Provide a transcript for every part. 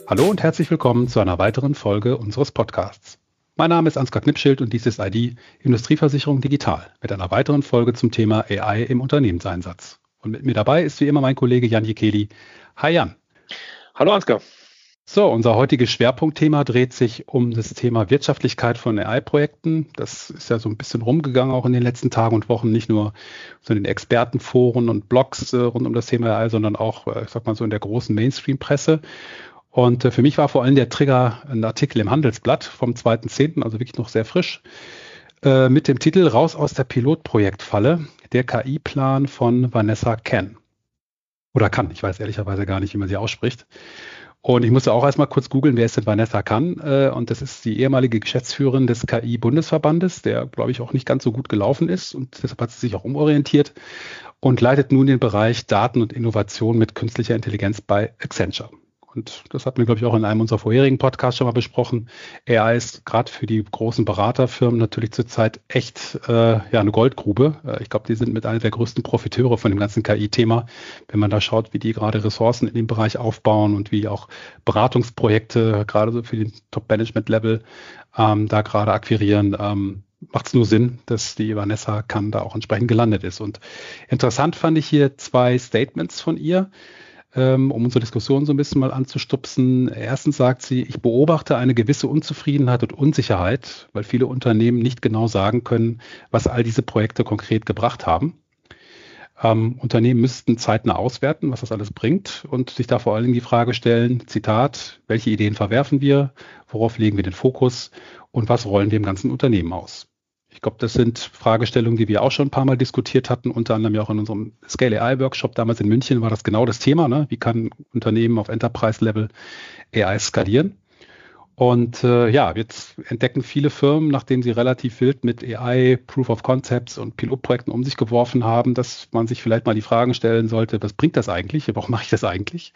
Hallo und herzlich willkommen zu einer weiteren Folge unseres Podcasts. Mein Name ist Ansgar Knipschild und dies ist ID Industrieversicherung Digital mit einer weiteren Folge zum Thema AI im Unternehmenseinsatz. Und mit mir dabei ist wie immer mein Kollege Jan Jekeli. Hi Jan. Hallo Ansgar. So, unser heutiges Schwerpunktthema dreht sich um das Thema Wirtschaftlichkeit von AI-Projekten. Das ist ja so ein bisschen rumgegangen, auch in den letzten Tagen und Wochen, nicht nur so in den Expertenforen und Blogs rund um das Thema AI, sondern auch, ich sag mal so in der großen Mainstream-Presse. Und für mich war vor allem der Trigger ein Artikel im Handelsblatt vom 2.10., also wirklich noch sehr frisch, mit dem Titel Raus aus der Pilotprojektfalle, der KI-Plan von Vanessa Ken. Oder Kann, ich weiß ehrlicherweise gar nicht, wie man sie ausspricht. Und ich musste auch erstmal kurz googeln, wer ist denn Vanessa Kann? Und das ist die ehemalige Geschäftsführerin des KI-Bundesverbandes, der, glaube ich, auch nicht ganz so gut gelaufen ist. Und deshalb hat sie sich auch umorientiert und leitet nun den Bereich Daten und Innovation mit künstlicher Intelligenz bei Accenture. Und das hatten wir, glaube ich, auch in einem unserer vorherigen Podcasts schon mal besprochen. AI ist gerade für die großen Beraterfirmen natürlich zurzeit echt eine Goldgrube. Ich glaube, die sind mit einer der größten Profiteure von dem ganzen KI-Thema, wenn man da schaut, wie die gerade Ressourcen in dem Bereich aufbauen und wie auch Beratungsprojekte gerade so für den Top-Management-Level da gerade akquirieren. Macht es nur Sinn, dass die Vanessa Kann da auch entsprechend gelandet ist. Und interessant fand ich hier 2 Statements von ihr, um unsere Diskussion so ein bisschen mal anzustupsen. Erstens sagt sie, ich beobachte eine gewisse Unzufriedenheit und Unsicherheit, weil viele Unternehmen nicht genau sagen können, was all diese Projekte konkret gebracht haben. Unternehmen müssten zeitnah auswerten, was das alles bringt und sich da vor allen Dingen die Frage stellen, Zitat, welche Ideen verwerfen wir, worauf legen wir den Fokus und was rollen wir im ganzen Unternehmen aus? Ich glaube, das sind Fragestellungen, die wir auch schon ein paar Mal diskutiert hatten, unter anderem ja auch in unserem Scale AI Workshop damals in München war das genau das Thema. Ne? Wie kann ein Unternehmen auf Enterprise-Level AI skalieren? Und jetzt entdecken viele Firmen, nachdem sie relativ wild mit AI, Proof of Concepts und Pilotprojekten um sich geworfen haben, dass man sich vielleicht mal die Fragen stellen sollte, was bringt das eigentlich? Warum mache ich das eigentlich?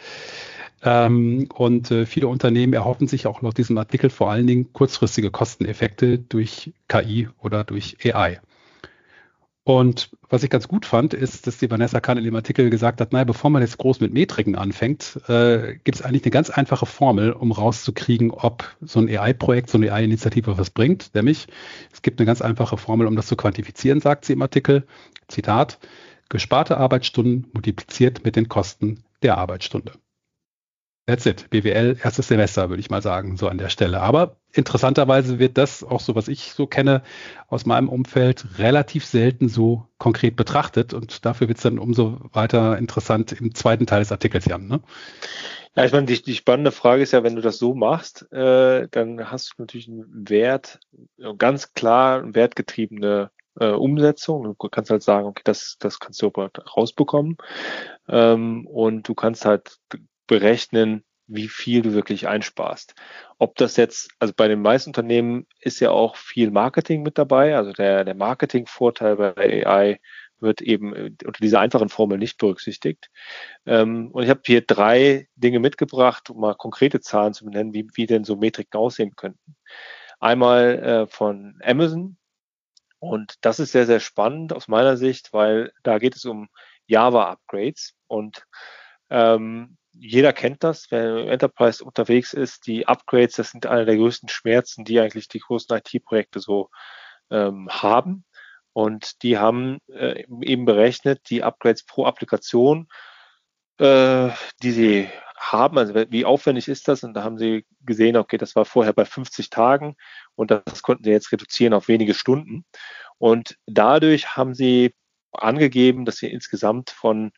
Viele Unternehmen erhoffen sich auch laut diesem Artikel vor allen Dingen kurzfristige Kosteneffekte durch KI oder durch AI. Und was ich ganz gut fand, ist, dass die Vanessa Kann in dem Artikel gesagt hat, naja, bevor man jetzt groß mit Metriken anfängt, gibt es eigentlich eine ganz einfache Formel, um rauszukriegen, ob so ein AI-Projekt, so eine AI-Initiative was bringt. Nämlich, es gibt eine ganz einfache Formel, um das zu quantifizieren, sagt sie im Artikel. Zitat, gesparte Arbeitsstunden multipliziert mit den Kosten der Arbeitsstunde. That's it. BWL, erstes Semester, würde ich mal sagen, so an der Stelle. Aber interessanterweise wird das, auch so was ich so kenne aus meinem Umfeld, relativ selten so konkret betrachtet. Und dafür wird es dann umso weiter interessant im zweiten Teil des Artikels, Jan. Ne? Ja, ich meine, die spannende Frage ist ja, wenn du das so machst, dann hast du natürlich einen Wert, ganz klar wertgetriebene Umsetzung. Du kannst halt sagen, okay, das kannst du rausbekommen. Und du kannst halt berechnen, wie viel du wirklich einsparst. Ob das jetzt, also bei den meisten Unternehmen ist ja auch viel Marketing mit dabei, also der Marketingvorteil bei AI wird eben unter dieser einfachen Formel nicht berücksichtigt. Und ich habe hier 3 Dinge mitgebracht, um mal konkrete Zahlen zu benennen, wie denn so Metriken aussehen könnten. Einmal von Amazon, und das ist sehr, sehr spannend aus meiner Sicht, weil da geht es um Java-Upgrades und jeder kennt das, wer im Enterprise unterwegs ist. Die Upgrades, das sind einer der größten Schmerzen, die eigentlich die großen IT-Projekte so haben. Und die haben eben berechnet, die Upgrades pro Applikation, die sie haben, also wie aufwendig ist das? Und da haben sie gesehen, okay, das war vorher bei 50 Tagen und das konnten sie jetzt reduzieren auf wenige Stunden. Und dadurch haben sie angegeben, dass sie insgesamt von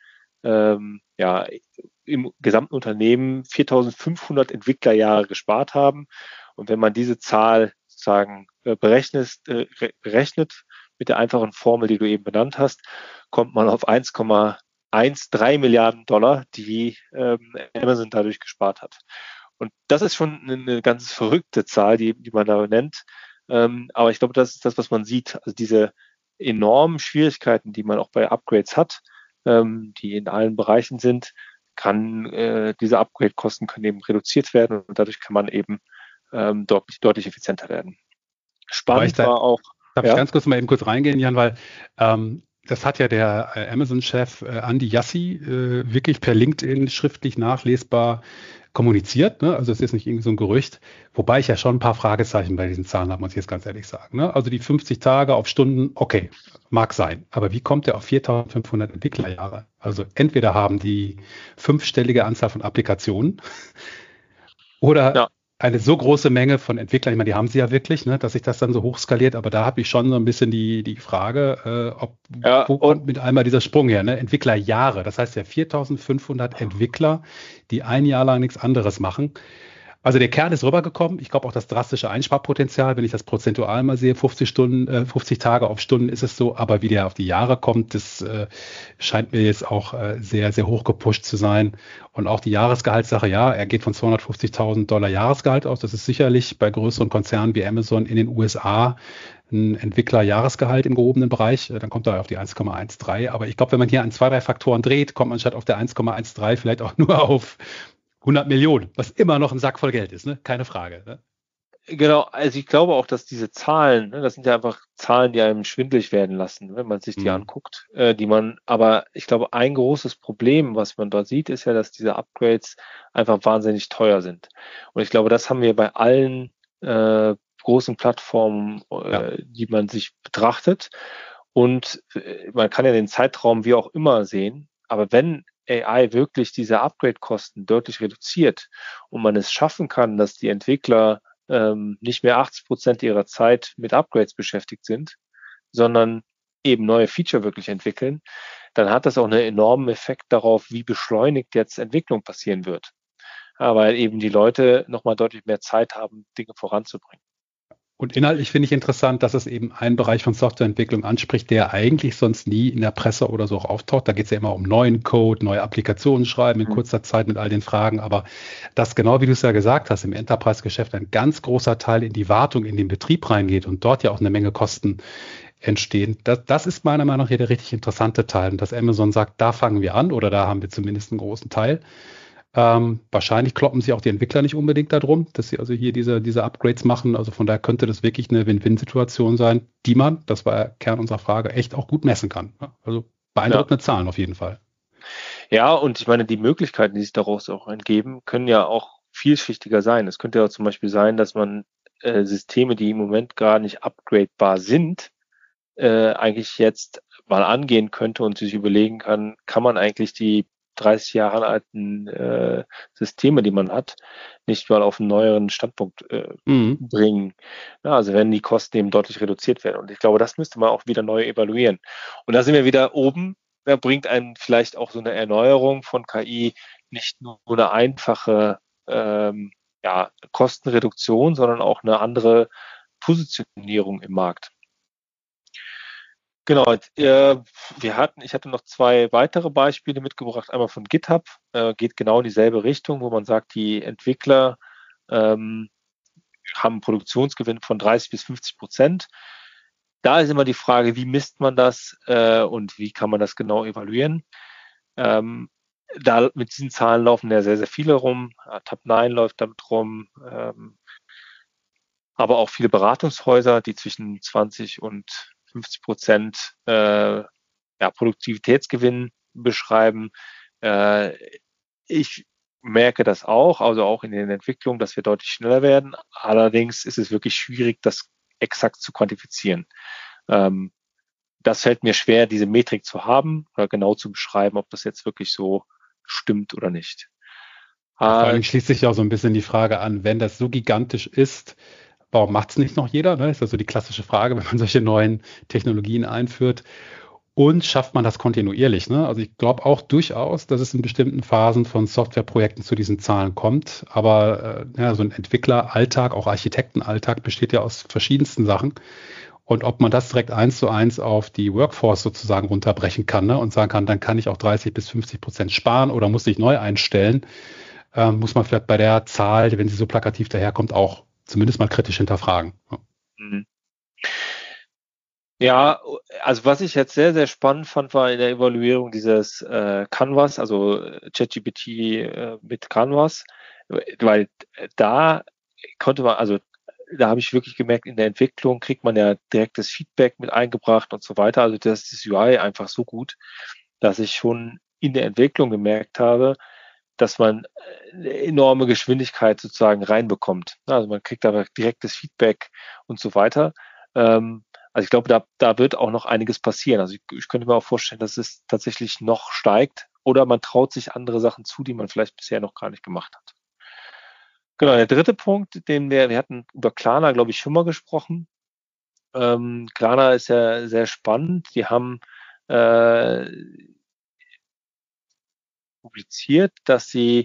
im gesamten Unternehmen 4.500 Entwicklerjahre gespart haben. Und wenn man diese Zahl sozusagen berechnet mit der einfachen Formel, die du eben benannt hast, kommt man auf 1,13 Milliarden Dollar, die Amazon dadurch gespart hat. Und das ist schon eine ganz verrückte Zahl, die man da nennt. Aber ich glaube, das ist das, was man sieht. Also diese enormen Schwierigkeiten, die man auch bei Upgrades hat, die in allen Bereichen sind, diese Upgrade-Kosten können eben reduziert werden und dadurch kann man eben deutlich effizienter werden. Spannend war auch. Darf ich ganz kurz mal eben kurz reingehen, Jan, weil das hat ja der Amazon-Chef Andy Jassy wirklich per LinkedIn schriftlich nachlesbar kommuniziert. Ne? Also es ist nicht irgendwie so ein Gerücht, wobei ich ja schon ein paar Fragezeichen bei diesen Zahlen habe, muss ich jetzt ganz ehrlich sagen. Ne? Also die 50 Tage auf Stunden, okay, mag sein. Aber wie kommt der auf 4.500 Entwicklerjahre? Also entweder haben die fünfstellige Anzahl von Applikationen oder Ja, eine so große Menge von Entwicklern, ich meine, die haben sie ja wirklich, ne, dass sich das dann so hochskaliert, aber da habe ich schon so ein bisschen die Frage, ja, wo und kommt mit einmal dieser Sprung her, ne? Entwicklerjahre, das heißt ja 4.500 Entwickler, die ein Jahr lang nichts anderes machen. Also der Kern ist rübergekommen. Ich glaube auch das drastische Einsparpotenzial, wenn ich das prozentual mal sehe, 50 Stunden, 50 Tage auf Stunden ist es so, aber wie der auf die Jahre kommt, das scheint mir jetzt auch sehr, sehr hoch gepusht zu sein. Und auch die Jahresgehaltssache, ja, er geht von 250.000 Dollar Jahresgehalt aus. Das ist sicherlich bei größeren Konzernen wie Amazon in den USA ein Entwickler-Jahresgehalt im gehobenen Bereich. Dann kommt er auf die 1,13. Aber ich glaube, wenn man hier an 2, 3 Faktoren dreht, kommt man statt auf der 1,13 vielleicht auch nur auf 100 Millionen, was immer noch ein Sack voll Geld ist, ne? Keine Frage. Ne? genau, also ich glaube auch, dass diese Zahlen, ne, das sind ja einfach Zahlen, die einem schwindelig werden lassen, wenn man sich die Hm. anguckt, aber ich glaube, ein großes Problem, was man dort sieht, ist ja, dass diese Upgrades einfach wahnsinnig teuer sind. Und ich glaube, das haben wir bei allen großen Plattformen, Ja. die man sich betrachtet. Und man kann ja den Zeitraum wie auch immer sehen, aber wenn AI wirklich diese Upgrade-Kosten deutlich reduziert und man es schaffen kann, dass die Entwickler nicht mehr 80% ihrer Zeit mit Upgrades beschäftigt sind, sondern eben neue Feature wirklich entwickeln, dann hat das auch einen enormen Effekt darauf, wie beschleunigt jetzt Entwicklung passieren wird. Ja, weil eben die Leute nochmal deutlich mehr Zeit haben, Dinge voranzubringen. Und inhaltlich finde ich interessant, dass es eben einen Bereich von Softwareentwicklung anspricht, der eigentlich sonst nie in der Presse oder so auch auftaucht. Da geht es ja immer um neuen Code, neue Applikationen schreiben in Mhm. kurzer Zeit mit all den Fragen. Aber das genau wie du es ja gesagt hast, im Enterprise-Geschäft ein ganz großer Teil in die Wartung, in den Betrieb reingeht und dort ja auch eine Menge Kosten entstehen. Das ist meiner Meinung nach hier der richtig interessante Teil. Und dass Amazon sagt, da fangen wir an oder da haben wir zumindest einen großen Teil. Wahrscheinlich kloppen sie auch die Entwickler nicht unbedingt darum, dass sie also hier diese Upgrades machen. Also von daher könnte das wirklich eine Win-Win-Situation sein, die man, das war ja Kern unserer Frage, echt auch gut messen kann. Also Ja. beeindruckende Zahlen auf jeden Fall. Ja, und ich meine, die Möglichkeiten, die sich daraus auch entgeben, können ja auch vielschichtiger sein. Es könnte ja zum Beispiel sein, dass man Systeme, die im Moment gar nicht upgradebar sind, eigentlich jetzt mal angehen könnte und sich überlegen kann man eigentlich die 30 Jahre alten Systeme, die man hat, nicht mal auf einen neueren Standpunkt Mhm. bringen. Ja, also wenn die Kosten eben deutlich reduziert werden. Und ich glaube, das müsste man auch wieder neu evaluieren. Und da sind wir wieder oben. Da bringt einen vielleicht auch so eine Erneuerung von KI nicht nur eine einfache Kostenreduktion, sondern auch eine andere Positionierung im Markt. Genau, ich hatte noch zwei weitere Beispiele mitgebracht. Einmal von GitHub, geht genau in dieselbe Richtung, wo man sagt, die Entwickler ähm, haben einen Produktionsgewinn von 30-50%. Da ist immer die Frage, wie misst man das und wie kann man das genau evaluieren? Da mit diesen Zahlen laufen ja sehr, sehr viele rum. Tab9 läuft damit rum, aber auch viele Beratungshäuser, die zwischen 20 und 50% Produktivitätsgewinn beschreiben. Äh, ich merke das auch, also auch in den Entwicklungen, dass wir deutlich schneller werden. Allerdings ist es wirklich schwierig, das exakt zu quantifizieren. Ähm, Das fällt mir schwer, diese Metrik zu haben oder genau zu beschreiben, ob das jetzt wirklich so stimmt oder nicht. Ja, vor allen Äh, Dingen schließt sich ja auch so ein bisschen die Frage an, wenn das so gigantisch ist, warum macht es nicht noch jeder? Ne? Ist ja so die klassische Frage, wenn man solche neuen Technologien einführt. Und schafft man das kontinuierlich? Ne? Also ich glaube auch durchaus, dass es in bestimmten Phasen von Softwareprojekten zu diesen Zahlen kommt. Aber ja, so ein Entwickleralltag, auch Architektenalltag besteht ja aus verschiedensten Sachen. Und ob man das direkt 1:1 auf die Workforce sozusagen runterbrechen kann, ne? Und sagen kann, dann kann ich auch 30-50% sparen oder muss ich neu einstellen, muss man vielleicht bei der Zahl, wenn sie so plakativ daherkommt, auch zumindest mal kritisch hinterfragen. Mhm. Ja, also was ich jetzt sehr, sehr spannend fand, war in der Evaluierung dieses Canvas, also ChatGPT mit Canvas, weil da konnte man, also da habe ich wirklich gemerkt, in der Entwicklung kriegt man ja direktes Feedback mit eingebracht und so weiter. Also das UI einfach so gut, dass ich schon in der Entwicklung gemerkt habe, dass man eine enorme Geschwindigkeit sozusagen reinbekommt. Also man kriegt aber direktes Feedback und so weiter. Also ich glaube, da wird auch noch einiges passieren. Also ich könnte mir auch vorstellen, dass es tatsächlich noch steigt oder man traut sich andere Sachen zu, die man vielleicht bisher noch gar nicht gemacht hat. Genau, der dritte Punkt, wir hatten über Klarna, glaube ich, schon mal gesprochen. Klarna ist ja sehr spannend. Die haben publiziert, dass sie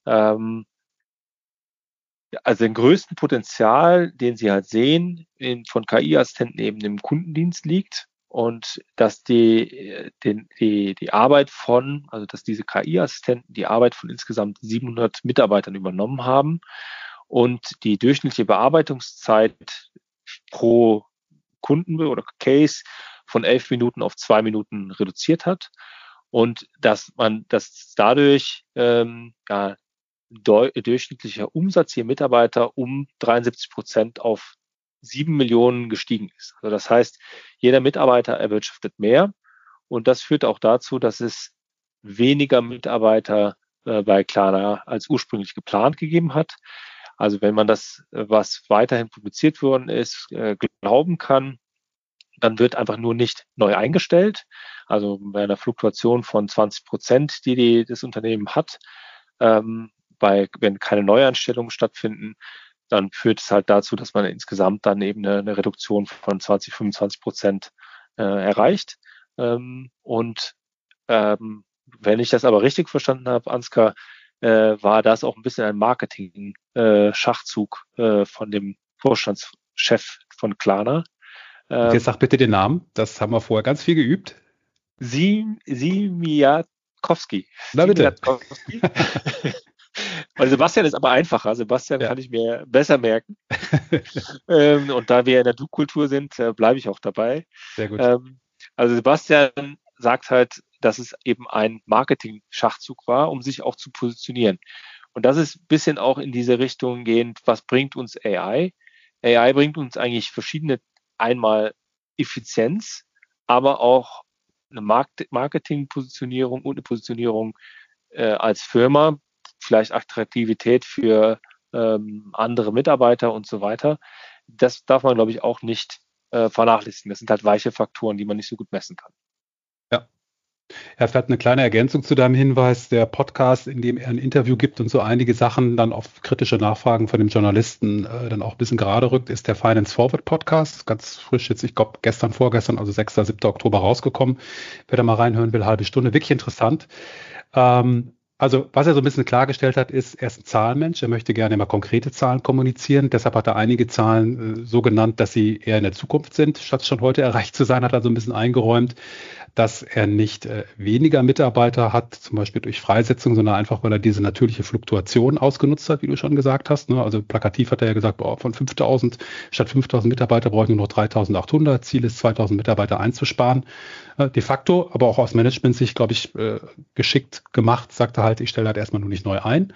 also den größten Potenzial, den sie halt sehen, von KI-Assistenten eben im Kundendienst liegt und dass die Arbeit also dass diese KI-Assistenten die Arbeit von insgesamt 700 Mitarbeitern übernommen haben und die durchschnittliche Bearbeitungszeit pro Kunden oder Case von 11 Minuten auf 2 Minuten reduziert hat und dass dadurch durchschnittlicher Umsatz je Mitarbeiter um 73% auf 7 Millionen gestiegen ist. Also das heißt, jeder Mitarbeiter erwirtschaftet mehr und das führt auch dazu, dass es weniger Mitarbeiter bei Klarna als ursprünglich geplant gegeben hat. Also wenn man das, was weiterhin publiziert worden ist, glauben kann, dann wird einfach nur nicht neu eingestellt. Also bei einer Fluktuation von 20%, die das Unternehmen hat, wenn keine Neueinstellungen stattfinden, dann führt es halt dazu, dass man insgesamt dann eben eine Reduktion von 20-25% erreicht. Wenn ich das aber richtig verstanden habe, Ansgar, war das auch ein bisschen ein Marketing-Schachzug von dem Vorstandschef von Klarna. Jetzt sag bitte den Namen, das haben wir vorher ganz viel geübt. Siemiatkowski. Na bitte. Weil Sebastian ist aber einfacher. Sebastian kann ich mir besser merken. Und da wir in der Du-Kultur sind, bleibe ich auch dabei. Sehr gut. Also Sebastian sagt halt, dass es eben ein Marketing-Schachzug war, um sich auch zu positionieren. Und das ist ein bisschen auch in diese Richtung gehend, was bringt uns AI? AI bringt uns eigentlich verschiedene, einmal Effizienz, aber auch eine Marketing-Positionierung und eine Positionierung als Firma, vielleicht Attraktivität für andere Mitarbeiter und so weiter. Das darf man, glaube ich, auch nicht vernachlässigen. Das sind halt weiche Faktoren, die man nicht so gut messen kann. Ja. Ja, vielleicht eine kleine Ergänzung zu deinem Hinweis. Der Podcast, in dem er ein Interview gibt und so einige Sachen dann auf kritische Nachfragen von dem Journalisten dann auch ein bisschen gerade rückt, ist der Finance Forward Podcast. Ganz frisch jetzt, ich glaube, vorgestern, also 6. 7. Oktober rausgekommen. Wer da mal reinhören will, halbe Stunde. Wirklich interessant. Also was er so ein bisschen klargestellt hat, ist, er ist ein Zahlenmensch, er möchte gerne immer konkrete Zahlen kommunizieren. Deshalb hat er einige Zahlen so genannt, dass sie eher in der Zukunft sind, statt schon heute erreicht zu sein, hat er so ein bisschen eingeräumt, dass er nicht weniger Mitarbeiter hat, zum Beispiel durch Freisetzung, sondern einfach, weil er diese natürliche Fluktuation ausgenutzt hat, wie du schon gesagt hast. Ne? Also plakativ hat er ja gesagt, von 5.000, statt 5.000 Mitarbeiter brauche ich nur noch 3.800. Ziel ist, 2.000 Mitarbeiter einzusparen. De facto, aber auch aus Management-Sicht, glaube ich, geschickt gemacht, sagt er halt, ich stelle halt erstmal nur nicht neu ein.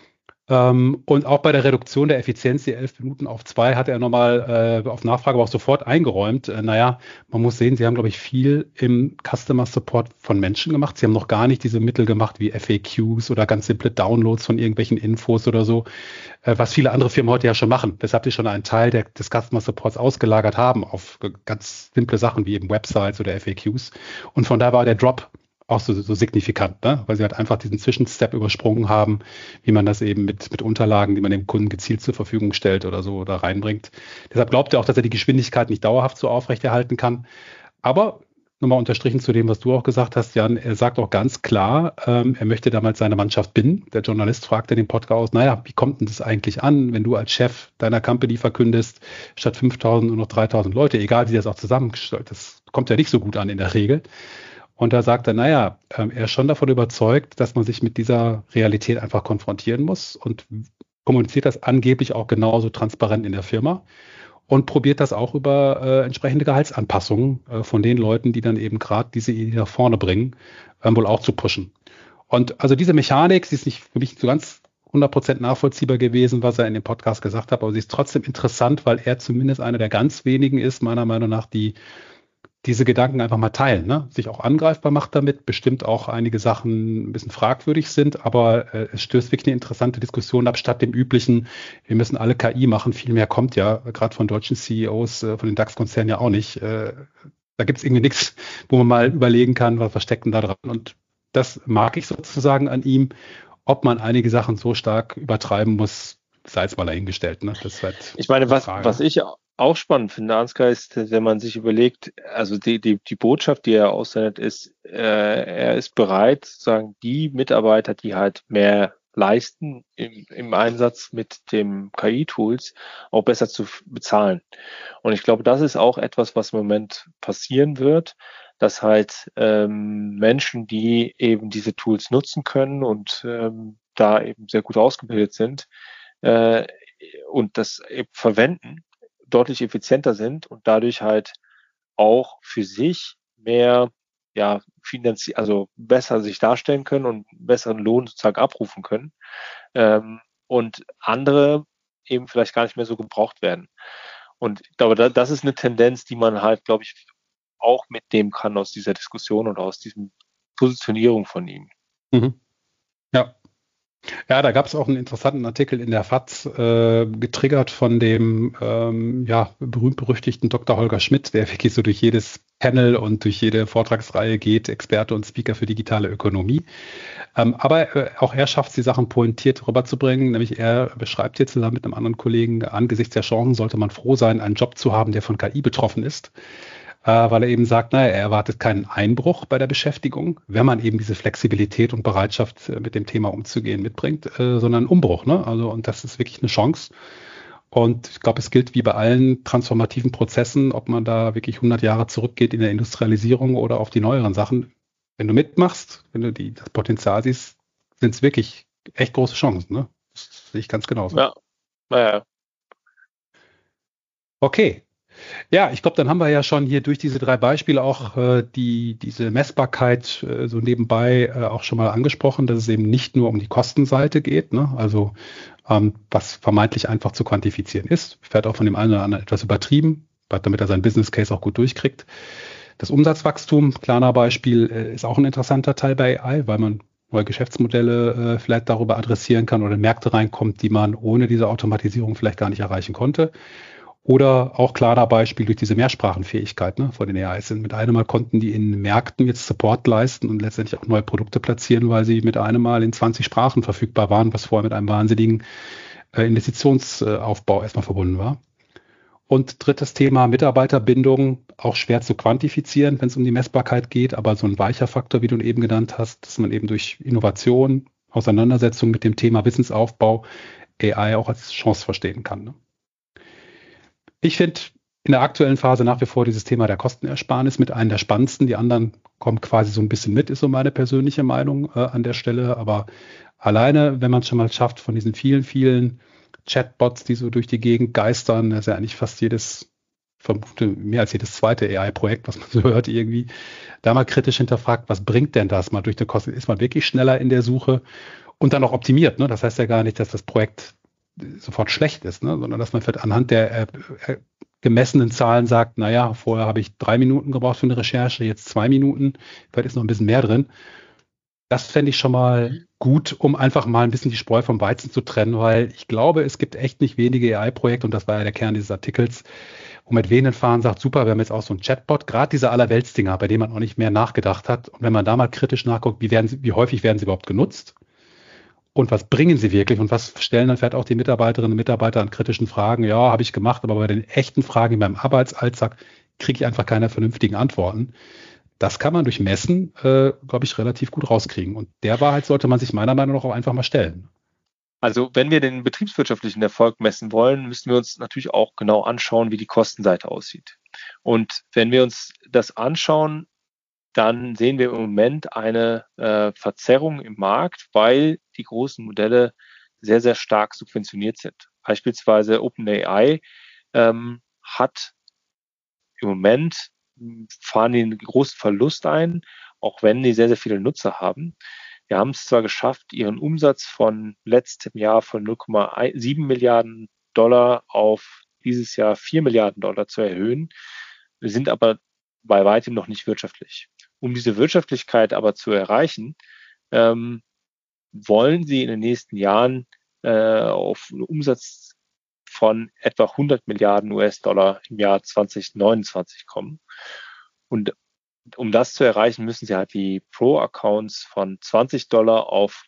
Und auch bei der Reduktion der Effizienz, die 11 Minuten auf 2, hat er nochmal auf Nachfrage aber auch sofort eingeräumt. Man muss sehen, sie haben, glaube ich, viel im Customer Support von Menschen gemacht. Sie haben noch gar nicht diese Mittel gemacht wie FAQs oder ganz simple Downloads von irgendwelchen Infos oder so, was viele andere Firmen heute ja schon machen. Weshalb sie schon einen Teil des Customer Supports ausgelagert haben auf ganz simple Sachen wie eben Websites oder FAQs. Und von da war der Drop auch so signifikant, ne? Weil sie halt einfach diesen Zwischenstep übersprungen haben, wie man das eben mit Unterlagen, die man dem Kunden gezielt zur Verfügung stellt oder so oder reinbringt. Deshalb glaubt er auch, dass er die Geschwindigkeit nicht dauerhaft so aufrechterhalten kann. Aber nochmal unterstrichen zu dem, was du auch gesagt hast, Jan, er sagt auch ganz klar, er möchte damals seine Mannschaft binden. Der Journalist fragte den Podcast, wie kommt denn das eigentlich an, wenn du als Chef deiner Company verkündest, statt 5.000 nur noch 3.000 Leute, egal wie das auch zusammengestellt ist. Das kommt ja nicht so gut an in der Regel. Und da sagt er, er ist schon davon überzeugt, dass man sich mit dieser Realität einfach konfrontieren muss und kommuniziert das angeblich auch genauso transparent in der Firma und probiert das auch über entsprechende Gehaltsanpassungen von den Leuten, die dann eben gerade diese Idee nach vorne bringen, wohl auch zu pushen. Und also diese Mechanik, sie ist nicht für mich so ganz 100% nachvollziehbar gewesen, was er in dem Podcast gesagt hat, aber sie ist trotzdem interessant, weil er zumindest einer der ganz wenigen ist, meiner Meinung nach, die diese Gedanken einfach mal teilen, ne? Sich auch angreifbar macht damit, bestimmt auch einige Sachen ein bisschen fragwürdig sind, aber es stößt wirklich eine interessante Diskussion ab, statt dem üblichen, wir müssen alle KI machen, viel mehr kommt ja, gerade von deutschen CEOs, von den DAX-Konzernen ja auch nicht. Da gibt es irgendwie nichts, wo man mal überlegen kann, was steckt denn da dran. Und das mag ich sozusagen an ihm. Ob man einige Sachen so stark übertreiben muss, sei es mal dahingestellt. Ne? Das ist halt Ich meine, die Frage. was ich auch spannend finde, Ansgar, ist, wenn man sich überlegt, also die Botschaft, die er aussendet, ist, er ist bereit, sozusagen die Mitarbeiter, die halt mehr leisten im Einsatz mit dem KI-Tools, auch besser zu bezahlen. Und ich glaube, das ist auch etwas, was im Moment passieren wird, dass halt Menschen, die eben diese Tools nutzen können und da eben sehr gut ausgebildet sind, äh, und das eben verwenden, deutlich effizienter sind und dadurch halt auch für sich mehr, ja, finanziell, also besser sich darstellen können und einen besseren Lohn sozusagen abrufen können, und andere eben vielleicht gar nicht mehr so gebraucht werden. Und ich glaube, das ist eine Tendenz, die man halt, glaube ich, auch mitnehmen kann aus dieser Diskussion und aus diesem Positionierung von ihm. Mhm. Ja. Ja, da gab es auch einen interessanten Artikel in der FAZ, getriggert von dem berühmt-berüchtigten Dr. Holger Schmidt, der wirklich so durch jedes Panel und durch jede Vortragsreihe geht, Experte und Speaker für digitale Ökonomie. Aber auch er schafft es, die Sachen pointiert rüberzubringen, nämlich er beschreibt hier zusammen mit einem anderen Kollegen, angesichts der Chancen sollte man froh sein, einen Job zu haben, der von KI betroffen ist. Weil er eben sagt, naja, er erwartet keinen Einbruch bei der Beschäftigung, wenn man eben diese Flexibilität und Bereitschaft, mit dem Thema umzugehen, mitbringt, sondern einen Umbruch. Ne? Also, und das ist wirklich eine Chance. Und ich glaube, es gilt wie bei allen transformativen Prozessen, ob man da wirklich 100 Jahre zurückgeht in der Industrialisierung oder auf die neueren Sachen. Wenn du mitmachst, wenn du das Potenzial siehst, sind es wirklich echt große Chancen. Ne? Das sehe ich ganz genauso. Ja, naja. Okay. Ja, ich glaube, dann haben wir ja schon hier durch diese 3 Beispiele auch diese Messbarkeit so nebenbei auch schon mal angesprochen, dass es eben nicht nur um die Kostenseite geht, ne? Also was vermeintlich einfach zu quantifizieren ist, fährt auch von dem einen oder anderen etwas übertrieben, damit er seinen Business Case auch gut durchkriegt. Das Umsatzwachstum, kleiner Beispiel, ist auch ein interessanter Teil bei AI, weil man neue Geschäftsmodelle vielleicht darüber adressieren kann oder in Märkte reinkommt, die man ohne diese Automatisierung vielleicht gar nicht erreichen konnte. Oder auch klarer Beispiel durch diese Mehrsprachenfähigkeit, ne, von den AIs sind. Mit einem Mal konnten die in Märkten jetzt Support leisten und letztendlich auch neue Produkte platzieren, weil sie mit einem Mal in 20 Sprachen verfügbar waren, was vorher mit einem wahnsinnigen Investitionsaufbau erstmal verbunden war. Und drittes Thema Mitarbeiterbindung, auch schwer zu quantifizieren, wenn es um die Messbarkeit geht, aber so ein weicher Faktor, wie du ihn eben genannt hast, dass man eben durch Innovation, Auseinandersetzung mit dem Thema Wissensaufbau AI auch als Chance verstehen kann. Ne? Ich finde in der aktuellen Phase nach wie vor dieses Thema der Kostenersparnis mit einem der spannendsten. Die anderen kommen quasi so ein bisschen mit, ist so meine persönliche Meinung an der Stelle. Aber alleine, wenn man es schon mal schafft, von diesen vielen, vielen Chatbots, die so durch die Gegend geistern, das ist ja eigentlich fast vermute mehr als jedes zweite AI-Projekt, was man so hört irgendwie, da mal kritisch hinterfragt, was bringt denn das mal durch die Kosten? Ist man wirklich schneller in der Suche und dann auch optimiert? Ne? Das heißt ja gar nicht, dass das Projekt sofort schlecht ist, ne? Sondern dass man vielleicht anhand der gemessenen Zahlen sagt, naja, vorher habe ich 3 Minuten gebraucht für eine Recherche, jetzt 2 Minuten, vielleicht ist noch ein bisschen mehr drin. Das fände ich schon mal gut, um einfach mal ein bisschen die Spreu vom Weizen zu trennen, weil ich glaube, es gibt echt nicht wenige AI-Projekte, und das war ja der Kern dieses Artikels, wo mit wehenden Fahnen sagt, super, wir haben jetzt auch so einen Chatbot, gerade diese Allerweltsdinger, bei denen man auch nicht mehr nachgedacht hat. Und wenn man da mal kritisch nachguckt, wie häufig werden sie überhaupt genutzt? Und was bringen sie wirklich? Und was stellen dann vielleicht auch die Mitarbeiterinnen und Mitarbeiter an kritischen Fragen? Ja, habe ich gemacht, aber bei den echten Fragen in meinem Arbeitsalltag kriege ich einfach keine vernünftigen Antworten. Das kann man durch Messen, glaube ich, relativ gut rauskriegen. Und der Wahrheit sollte man sich meiner Meinung nach auch einfach mal stellen. Also wenn wir den betriebswirtschaftlichen Erfolg messen wollen, müssen wir uns natürlich auch genau anschauen, wie die Kostenseite aussieht. Und wenn wir uns das anschauen, dann sehen wir im Moment eine Verzerrung im Markt, weil die großen Modelle sehr, sehr stark subventioniert sind. Beispielsweise OpenAI hat im Moment, fahren die einen großen Verlust ein, auch wenn die sehr, sehr viele Nutzer haben. Wir haben es zwar geschafft, ihren Umsatz von letztem Jahr von 0,7 Milliarden Dollar auf dieses Jahr 4 Milliarden Dollar zu erhöhen. Wir sind aber bei weitem noch nicht wirtschaftlich. Um diese Wirtschaftlichkeit aber zu erreichen, wollen sie in den nächsten Jahren auf einen Umsatz von etwa 100 Milliarden US-Dollar im Jahr 2029 kommen. Und um das zu erreichen, müssen sie halt die Pro-Accounts von $20 auf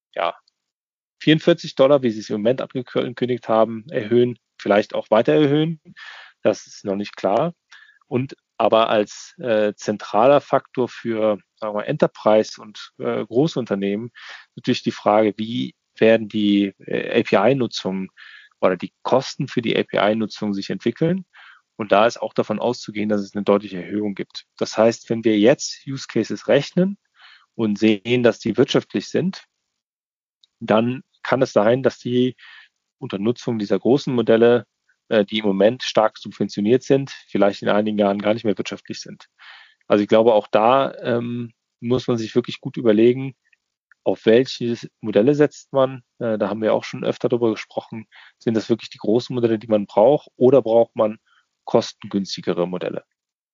44 $, wie sie es im Moment angekündigt haben, erhöhen, vielleicht auch weiter erhöhen. Das ist noch nicht klar. Und aber als zentraler Faktor für, sagen wir, Enterprise und Großunternehmen natürlich die Frage, wie werden die API-Nutzung oder die Kosten für die API-Nutzung sich entwickeln. Und da ist auch davon auszugehen, dass es eine deutliche Erhöhung gibt. Das heißt, wenn wir jetzt Use Cases rechnen und sehen, dass die wirtschaftlich sind, dann kann es sein, dass die unter Nutzung dieser großen Modelle, die im Moment stark subventioniert sind, vielleicht in einigen Jahren gar nicht mehr wirtschaftlich sind. Also ich glaube, auch da muss man sich wirklich gut überlegen, auf welche Modelle setzt man. Da haben wir auch schon öfter darüber gesprochen. Sind das wirklich die großen Modelle, die man braucht, oder braucht man kostengünstigere Modelle?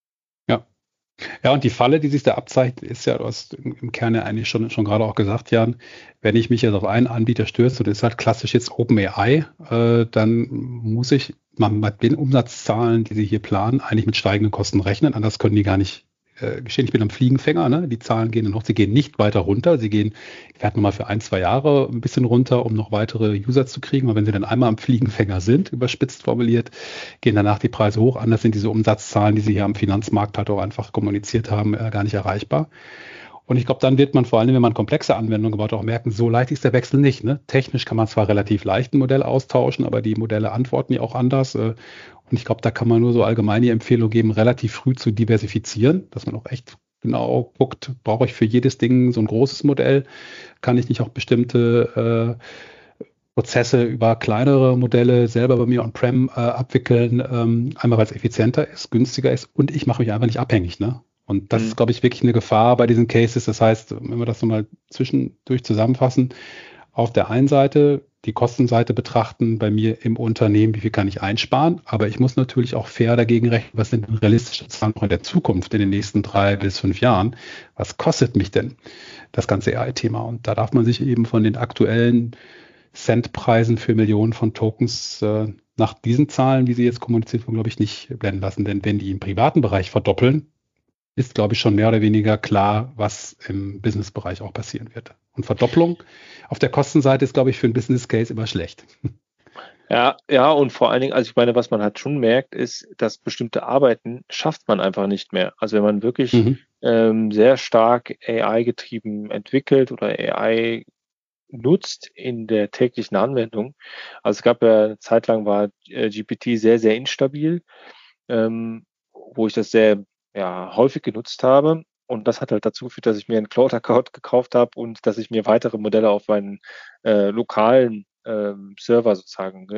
Ja, und die Falle, die sich da abzeichnet, ist ja, du hast im Kern ja eigentlich schon gerade auch gesagt, Jan, wenn ich mich jetzt auf einen Anbieter stürze, und das ist halt klassisch jetzt OpenAI, dann muss ich mit den Umsatzzahlen, die sie hier planen, eigentlich mit steigenden Kosten rechnen. Anders können die gar nicht geschehen. Ich bin am Fliegenfänger, ne? Die Zahlen gehen noch, sie gehen nicht weiter runter. Sie gehen, ich werde nochmal für 1, 2 Jahre ein bisschen runter, um noch weitere User zu kriegen. Aber wenn sie dann einmal am Fliegenfänger sind, überspitzt formuliert, gehen danach die Preise hoch. Anders sind diese Umsatzzahlen, die sie hier am Finanzmarkt halt auch einfach kommuniziert haben, gar nicht erreichbar. Und ich glaube, dann wird man vor allem, wenn man komplexe Anwendungen baut, auch merken, so leicht ist der Wechsel nicht. Ne? Technisch kann man zwar relativ leicht ein Modell austauschen, aber die Modelle antworten ja auch anders. Und ich glaube, da kann man nur so allgemeine Empfehlung geben, relativ früh zu diversifizieren, dass man auch echt genau guckt, brauche ich für jedes Ding so ein großes Modell? Kann ich nicht auch bestimmte Prozesse über kleinere Modelle selber bei mir on-prem abwickeln? Einmal, weil es effizienter ist, günstiger ist und ich mache mich einfach nicht abhängig. Ne? Und das ist, glaube ich, wirklich eine Gefahr bei diesen Cases. Das heißt, wenn wir das nochmal zwischendurch zusammenfassen, auf der einen Seite die Kostenseite betrachten, bei mir im Unternehmen, wie viel kann ich einsparen, aber ich muss natürlich auch fair dagegen rechnen, was sind realistische Zahlen in der Zukunft, in den nächsten 3 bis 5 Jahren, was kostet mich denn das ganze AI-Thema? Und da darf man sich eben von den aktuellen Centpreisen für Millionen von Tokens nach diesen Zahlen, wie sie jetzt kommuniziert wurden, glaube ich, nicht blenden lassen, denn wenn die im privaten Bereich verdoppeln, ist, glaube ich, schon mehr oder weniger klar, was im Business-Bereich auch passieren wird. Und Verdopplung auf der Kostenseite ist, glaube ich, für einen Business Case immer schlecht. Ja, und vor allen Dingen, also ich meine, was man halt schon merkt, ist, dass bestimmte Arbeiten schafft man einfach nicht mehr. Also wenn man wirklich sehr stark AI-getrieben entwickelt oder AI nutzt in der täglichen Anwendung. Also es gab ja eine Zeit lang war GPT sehr, sehr instabil, wo ich das sehr häufig genutzt habe. Und das hat halt dazu geführt, dass ich mir einen Cloud-Account gekauft habe und dass ich mir weitere Modelle auf meinen lokalen Server sozusagen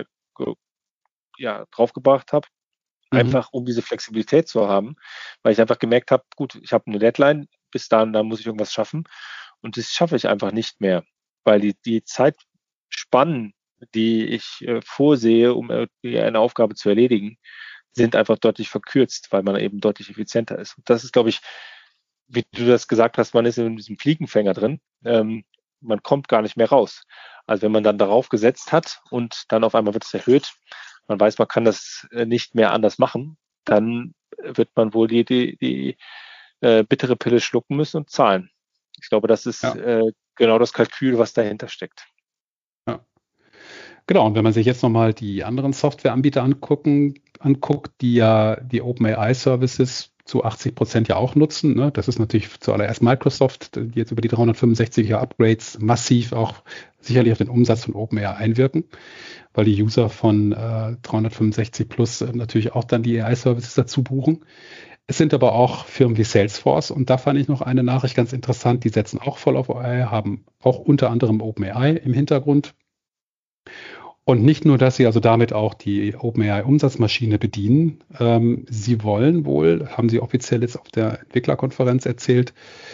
draufgebracht habe. Einfach um diese Flexibilität zu haben, weil ich einfach gemerkt habe, gut, ich habe eine Deadline, bis dahin, da muss ich irgendwas schaffen. Und das schaffe ich einfach nicht mehr, weil die Zeitspannen, die ich vorsehe, um eine Aufgabe zu erledigen, sind einfach deutlich verkürzt, weil man eben deutlich effizienter ist. Und das ist, glaube ich, wie du das gesagt hast, man ist in diesem Fliegenfänger drin. Man kommt gar nicht mehr raus. Also wenn man dann darauf gesetzt hat und dann auf einmal wird es erhöht, man weiß, man kann das nicht mehr anders machen, dann wird man wohl die bittere Pille schlucken müssen und zahlen. Ich glaube, das ist genau das Kalkül, was dahinter steckt. Ja. Genau, und wenn man sich jetzt nochmal die anderen Softwareanbieter anguckt, die ja die OpenAI-Services zu 80% ja auch nutzen. Ne? Das ist natürlich zuallererst Microsoft, die jetzt über die 365er Upgrades massiv auch sicherlich auf den Umsatz von OpenAI einwirken, weil die User von 365 Plus natürlich auch dann die AI-Services dazu buchen. Es sind aber auch Firmen wie Salesforce und da fand ich noch eine Nachricht ganz interessant, die setzen auch voll auf AI, haben auch unter anderem OpenAI im Hintergrund. Und nicht nur, dass sie also damit auch die OpenAI-Umsatzmaschine bedienen, sie wollen wohl, haben sie offiziell jetzt auf der Entwicklerkonferenz erzählt,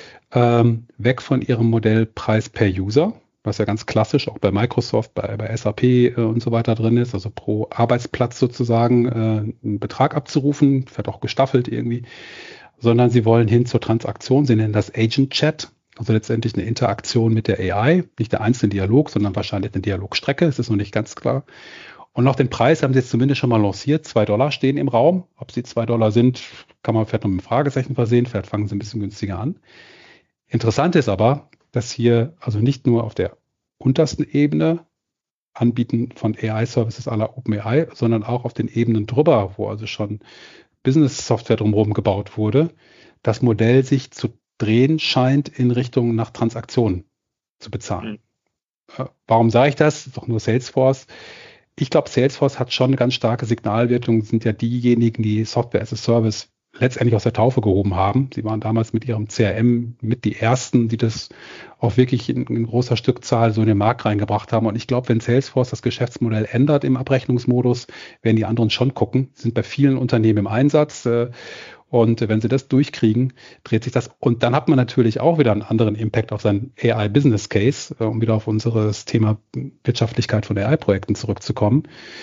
weg von ihrem Modell Preis per User, was ja ganz klassisch auch bei Microsoft, bei SAP und so weiter drin ist, also pro Arbeitsplatz sozusagen einen Betrag abzurufen, wird auch gestaffelt irgendwie. sondern sie wollen hin zur Transaktion. Sie nennen das Agent Chat, also letztendlich eine Interaktion mit der AI, nicht der einzelne Dialog, sondern wahrscheinlich eine Dialogstrecke. Es ist noch nicht ganz klar. Und auch den Preis haben sie jetzt zumindest schon mal lanciert. $2 stehen im Raum. Ob sie $2 sind, kann man vielleicht noch mit einem Fragezeichen versehen. Vielleicht fangen sie ein bisschen günstiger an. Interessant ist aber, dass hier also nicht nur auf der untersten Ebene Anbieten von AI-Services à la OpenAI, sondern auch auf den Ebenen drüber, wo also schon Business-Software drumherum gebaut wurde, das Modell sich zu drehen scheint in Richtung nach Transaktionen zu bezahlen. Warum sage ich das? Das ist doch nur Salesforce. Ich glaube, Salesforce hat schon eine ganz starke Signalwirkung, sind ja diejenigen, die Software as a Service letztendlich aus der Taufe gehoben haben. Sie waren damals mit ihrem CRM mit die ersten, die das auch wirklich in großer Stückzahl so in den Markt reingebracht haben. Und ich glaube, wenn Salesforce das Geschäftsmodell ändert im Abrechnungsmodus, werden die anderen schon gucken. Sie sind bei vielen Unternehmen im Einsatz. Und wenn sie das durchkriegen, dreht sich das. Und dann hat man natürlich auch wieder einen anderen Impact auf seinen AI-Business Case, um wieder auf unseres Thema Wirtschaftlichkeit von AI-Projekten zurückzukommen.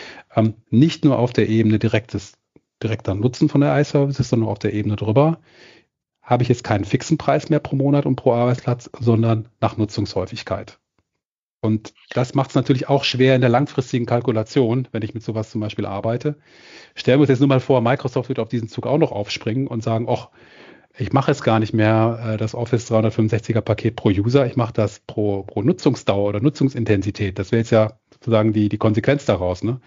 Nicht nur auf der Ebene direkter Nutzen von AI-Services, sondern auf der Ebene drüber. Habe ich jetzt keinen fixen Preis mehr pro Monat und pro Arbeitsplatz, sondern nach Nutzungshäufigkeit. Und das macht es natürlich auch schwer in der langfristigen Kalkulation, wenn ich mit sowas zum Beispiel arbeite. Stellen wir uns jetzt nur mal vor, Microsoft wird auf diesen Zug auch noch aufspringen und sagen, ach, ich mache jetzt gar nicht mehr das Office 365er Paket pro User, ich mache das pro Nutzungsdauer oder Nutzungsintensität. Das wäre jetzt ja sozusagen die Konsequenz daraus, ne?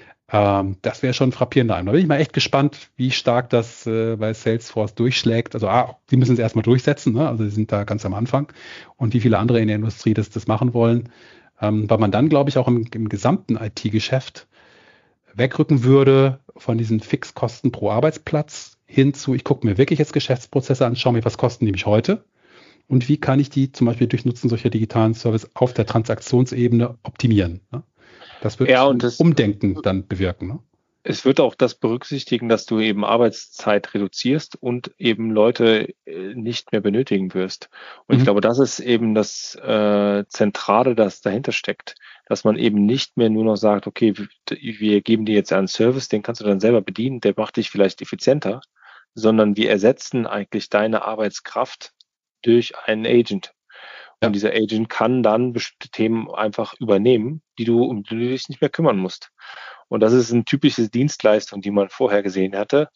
Das wäre schon frappierend. Da bin ich mal echt gespannt, wie stark das bei Salesforce durchschlägt. Also die müssen es erstmal durchsetzen, ne? Also sie sind da ganz am Anfang. Und wie viele andere in der Industrie das machen wollen. Weil man dann, glaube ich, auch im gesamten IT-Geschäft wegrücken würde von diesen Fixkosten pro Arbeitsplatz hin zu, ich gucke mir wirklich jetzt Geschäftsprozesse an, schaue mir, was kosten die mich heute und wie kann ich die zum Beispiel durch Nutzen solcher digitalen Service auf der Transaktionsebene optimieren. Ne? Das wird Umdenken dann bewirken. Ne? Es wird auch das berücksichtigen, dass du eben Arbeitszeit reduzierst und eben Leute nicht mehr benötigen wirst. Und ich glaube, das ist eben das Zentrale, das dahinter steckt, dass man eben nicht mehr nur noch sagt, okay, wir geben dir jetzt einen Service, den kannst du dann selber bedienen, der macht dich vielleicht effizienter, sondern wir ersetzen eigentlich deine Arbeitskraft durch einen Agent. Und dieser Agent kann dann bestimmte Themen einfach übernehmen, um die du dich nicht mehr kümmern musst. Und das ist eine typische Dienstleistung, die man vorher gesehen hatte,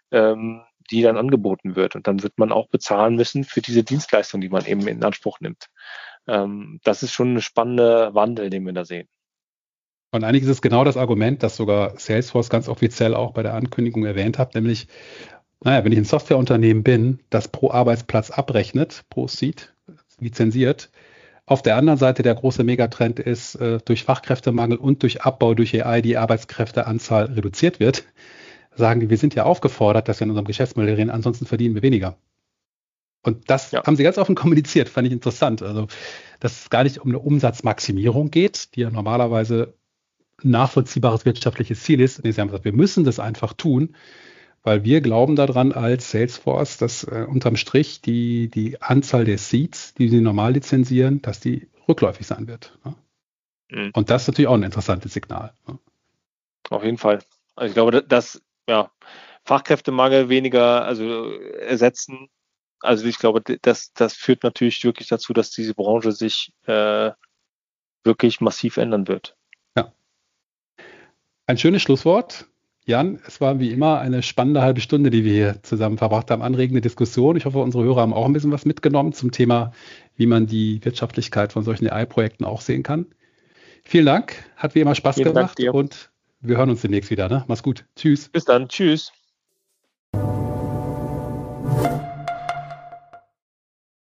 die dann angeboten wird. Und dann wird man auch bezahlen müssen für diese Dienstleistung, die man eben in Anspruch nimmt. Das ist schon ein spannender Wandel, den wir da sehen. Und eigentlich ist es genau das Argument, das sogar Salesforce ganz offiziell auch bei der Ankündigung erwähnt hat, nämlich, wenn ich ein Softwareunternehmen bin, das pro Arbeitsplatz abrechnet, pro Seat, lizenziert. Auf der anderen Seite der große Megatrend ist, durch Fachkräftemangel und durch Abbau durch AI die Arbeitskräfteanzahl reduziert wird, sagen die, wir sind ja aufgefordert, dass wir in unserem Geschäftsmodell reden, ansonsten verdienen wir weniger. Und das haben sie ganz offen kommuniziert, fand ich interessant. Also, dass es gar nicht um eine Umsatzmaximierung geht, die ja normalerweise ein nachvollziehbares wirtschaftliches Ziel ist. Sie haben gesagt, wir müssen das einfach tun, weil wir glauben daran als Salesforce, dass unterm Strich die Anzahl der Seats, die sie normal lizenzieren, dass die rückläufig sein wird. Ne? Und das ist natürlich auch ein interessantes Signal. Ne? Auf jeden Fall. Also ich glaube, dass Fachkräftemangel weniger ersetzen. Also ich glaube, das führt natürlich wirklich dazu, dass diese Branche sich wirklich massiv ändern wird. Ja. Ein schönes Schlusswort. Jan, es war wie immer eine spannende halbe Stunde, die wir hier zusammen verbracht haben. Anregende Diskussion. Ich hoffe, unsere Hörer haben auch ein bisschen was mitgenommen zum Thema, wie man die Wirtschaftlichkeit von solchen AI-Projekten auch sehen kann. Vielen Dank. Hat wie immer Spaß gemacht und wir hören uns demnächst wieder. Ne? Mach's gut. Tschüss. Bis dann. Tschüss.